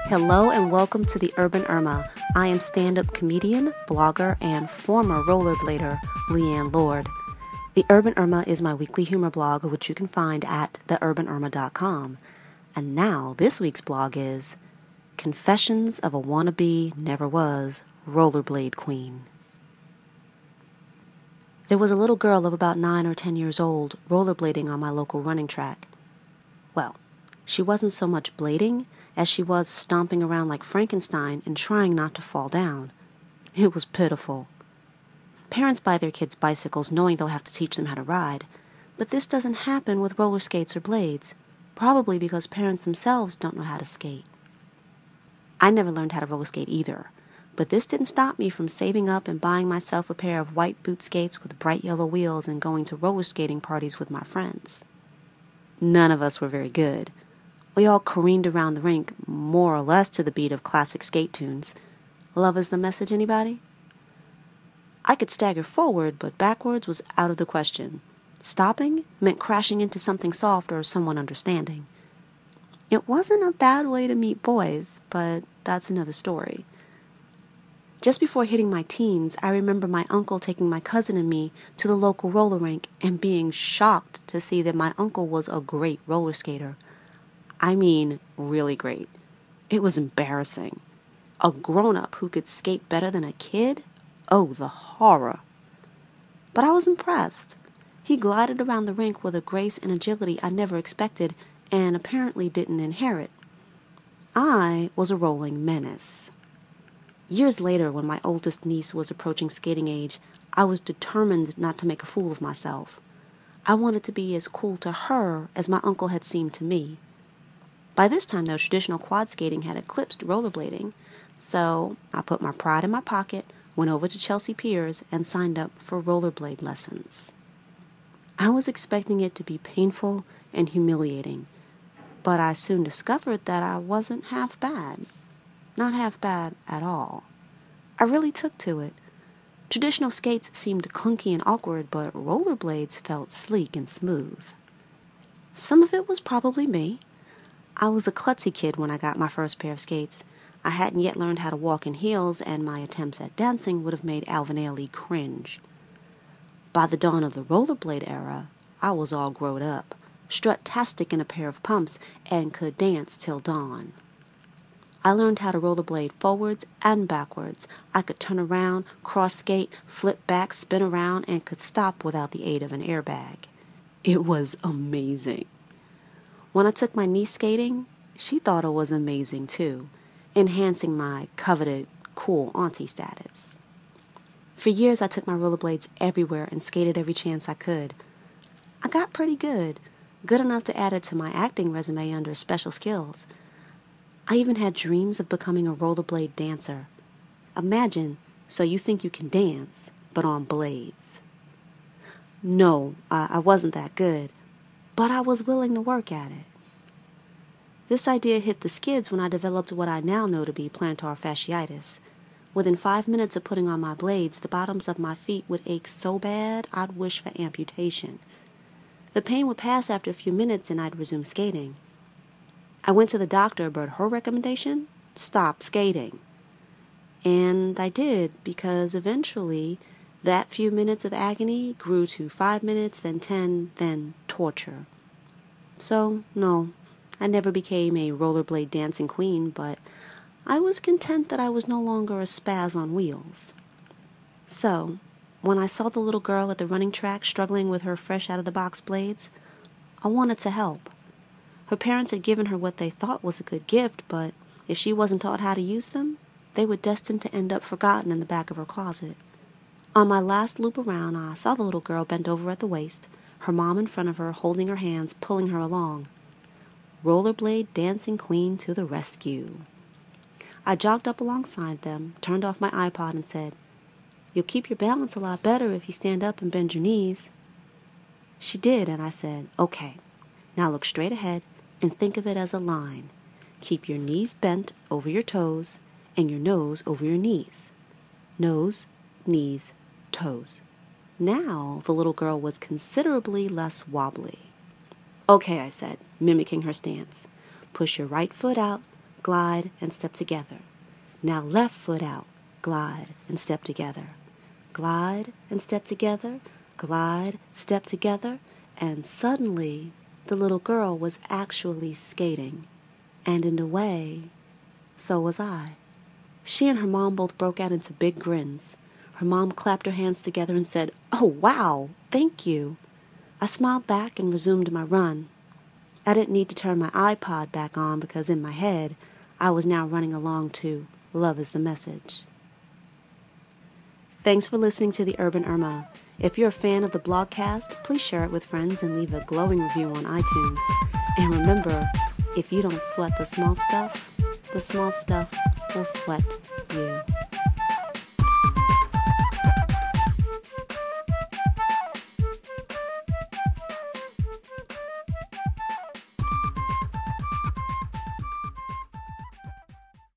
Hello and welcome to the Urban Irma. I am stand-up comedian, blogger, and former rollerblader, Leanne Lord. The Urban Irma is my weekly humor blog, which you can find at theurbanirma.com. And now, this week's blog is Confessions of a Wannabe Never Was Rollerblade Queen. There was a little girl of about 9 or 10 years old rollerblading on my local running track. Well, she wasn't so much blading as she was stomping around like Frankenstein and trying not to fall down. It was pitiful. Parents buy their kids bicycles knowing they'll have to teach them how to ride, but this doesn't happen with roller skates or blades, probably because parents themselves don't know how to skate. I never learned how to roller skate either, but this didn't stop me from saving up and buying myself a pair of white boot skates with bright yellow wheels and going to roller skating parties with my friends. None of us were very good. We all careened around the rink, more or less to the beat of classic skate tunes. Love is the message, anybody? I could stagger forward, but backwards was out of the question. Stopping meant crashing into something soft or someone understanding. It wasn't a bad way to meet boys, but that's another story. Just before hitting my teens, I remember my uncle taking my cousin and me to the local roller rink and being shocked to see that my uncle was a great roller skater. I mean, really great. It was embarrassing. A grown-up who could skate better than a kid? Oh, the horror. But I was impressed. He glided around the rink with a grace and agility I never expected and apparently didn't inherit. I was a rolling menace. Years later, when my oldest niece was approaching skating age, I was determined not to make a fool of myself. I wanted to be as cool to her as my uncle had seemed to me. By this time, though, traditional quad skating had eclipsed rollerblading, so I put my pride in my pocket, went over to Chelsea Piers, and signed up for rollerblade lessons. I was expecting it to be painful and humiliating, but I soon discovered that I wasn't half bad. Not half bad at all. I really took to it. Traditional skates seemed clunky and awkward, but rollerblades felt sleek and smooth. Some of it was probably me. I was a klutzy kid when I got my first pair of skates. I hadn't yet learned how to walk in heels, and my attempts at dancing would have made Alvin Ailey cringe. By the dawn of the rollerblade era, I was all grown up, strut-tastic in a pair of pumps, and could dance till dawn. I learned how to rollerblade forwards and backwards. I could turn around, cross-skate, flip back, spin around, and could stop without the aid of an airbag. It was amazing. When I took my niece skating, she thought it was amazing too, enhancing my coveted cool auntie status. For years, I took my rollerblades everywhere and skated every chance I could. I got pretty good enough to add it to my acting resume under special skills. I even had dreams of becoming a rollerblade dancer. Imagine, so you think you can dance, but on blades. No, I wasn't that good, but I was willing to work at it. This idea hit the skids when I developed what I now know to be plantar fasciitis. Within 5 minutes of putting on my blades, the bottoms of my feet would ache so bad I'd wish for amputation. The pain would pass after a few minutes and I'd resume skating. I went to the doctor, but her recommendation? Stop skating. And I did, because eventually that few minutes of agony grew to 5 minutes, then 10, then torture. So, no, I never became a rollerblade dancing queen, but I was content that I was no longer a spaz on wheels. So, when I saw the little girl at the running track struggling with her fresh-out-of-the-box blades, I wanted to help. Her parents had given her what they thought was a good gift, but if she wasn't taught how to use them, they were destined to end up forgotten in the back of her closet. On my last loop around, I saw the little girl bent over at the waist, her mom in front of her holding her hands, pulling her along. Rollerblade dancing queen to the rescue. I jogged up alongside them, turned off my iPod, and said, "You'll keep your balance a lot better if you stand up and bend your knees." She did, and I said, "Okay, now look straight ahead and think of it as a line. Keep your knees bent over your toes and your nose over your knees. Nose, knees, toes." Now the little girl was considerably less wobbly. "Okay," I said, mimicking her stance. "Push your right foot out, glide, and step together. Now left foot out, glide, and step together. Glide and step together, glide, step together, and suddenly the little girl was actually skating. And in a way, so was I. She and her mom both broke out into big grins. Her mom clapped her hands together and said, "Oh, wow, thank you." I smiled back and resumed my run. I didn't need to turn my iPod back on because in my head, I was now running along to Love is the Message. Thanks for listening to The Urban Irma. If you're a fan of the blogcast, please share it with friends and leave a glowing review on iTunes. And remember, if you don't sweat the small stuff will sweat you.